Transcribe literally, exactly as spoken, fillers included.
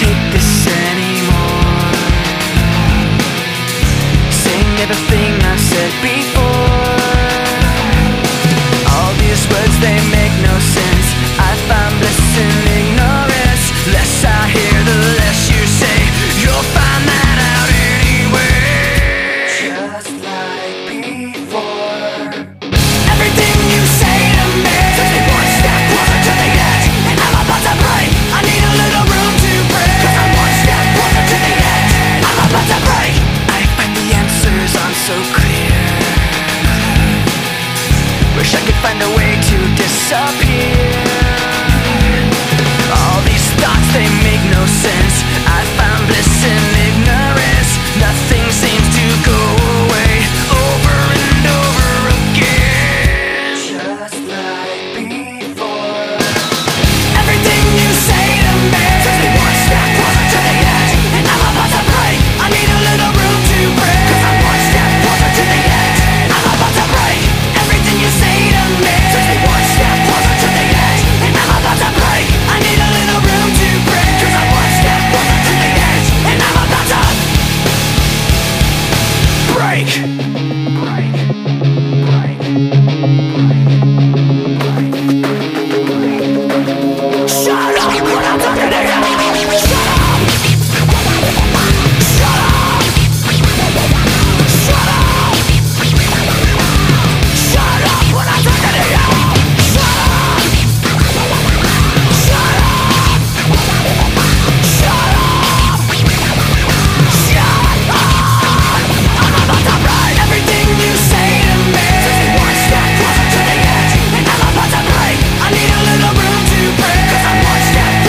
take this anymore. Saying everything I've said before. All these words, they make no sense. I find bliss in ignorance. Less I hear, the less you say. You'll find that out anyway. Just like before. Everything you say to me takes me one step closer to the edge, and I'm about to break. I need a little room to break, 'cause I'm one step closer to the edge. I'm about to break. I find the answers aren't so clear. Wish I could find a way to disappear. All these thoughts, they make no sense. I found bliss in ignorance. Nothing seems to go away. Over and over again. Just like before. Everything you say to me takes me one step closer to the edge, and I'm about to break. I need a little room to break, 'cause I'm one step closer to the edge. I'm about to break. Everything you say to me takes me one step closer to the edge, and I'm about to break. I need a little room to break, 'cause I'm one step closer to the edge, and I'm about to break. Break. Break. Shut up when I'm talking to you. Shut up. Shut up. Shut up. Shut up when I'm talking to you. Shut up. Shut up. Shut up. Shut up. I'm about to break. Everything you say to me takes me one step closer to the edge, and I'm about to break. I need a little room to break, 'cause I'm one step